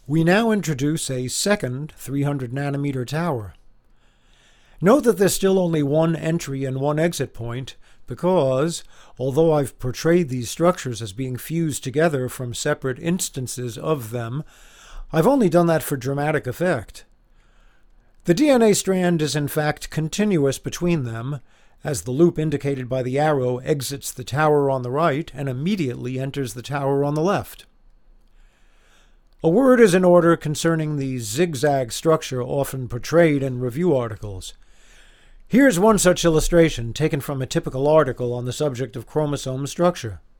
We now introduce a second 300 nanometer tower. Note that there's still only one entry and one exit point because, although I've portrayed these structures as being fused together from separate instances of them, I've only done that for dramatic effect. The DNA strand is in fact continuous between them, as the loop indicated by the arrow exits the tower on the right and immediately enters the tower on the left. A word is in order concerning the zigzag structure often portrayed in review articles. Here's one such illustration taken from a typical article on the subject of chromosome structure.